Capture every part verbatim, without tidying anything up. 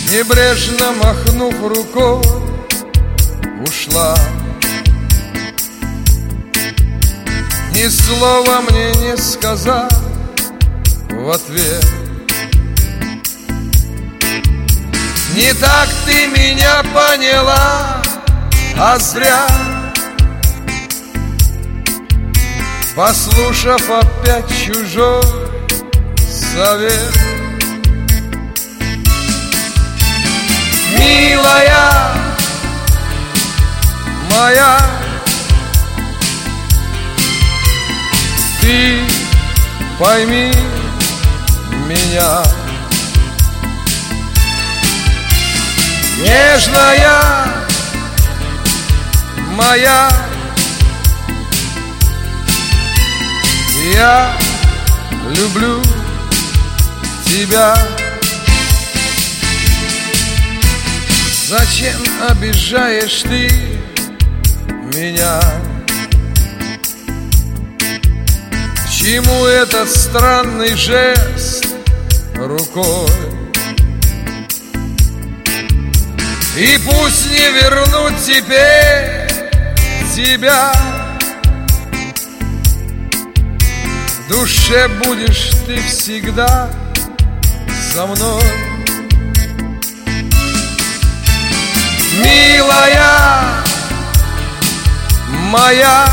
небрежно махнув рукой, ушла. Ни слова мне не сказав в ответ. Не так ты меня поняла, а зря, послушав опять чужой совет. Милая моя, ты пойми меня. Нежная моя, я люблю тебя. Зачем обижаешь ты меня? К чему этот странный жест рукой? И пусть не вернуть теперь тебя, в душе будешь ты всегда со мной. Милая моя,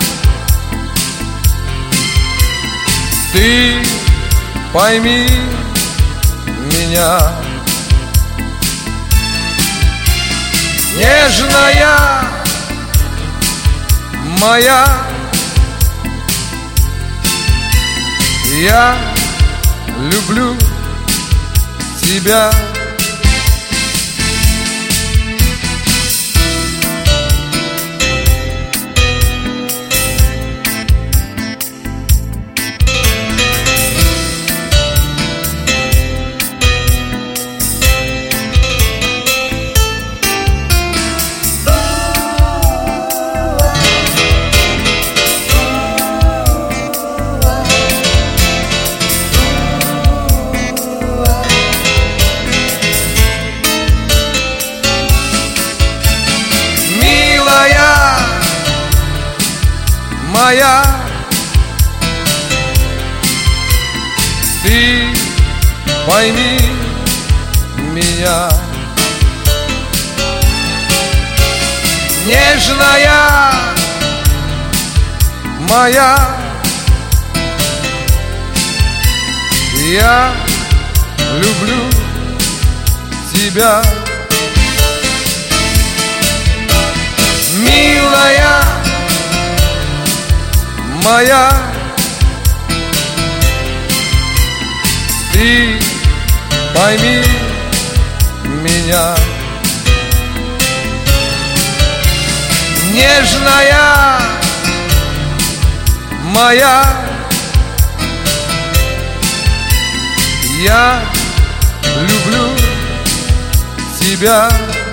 ты пойми меня. Нежная моя, я люблю тебя. Моя, ты пойми меня. Нежная моя, я люблю тебя. Милая моя, ты пойми меня. Нежная моя, я люблю тебя.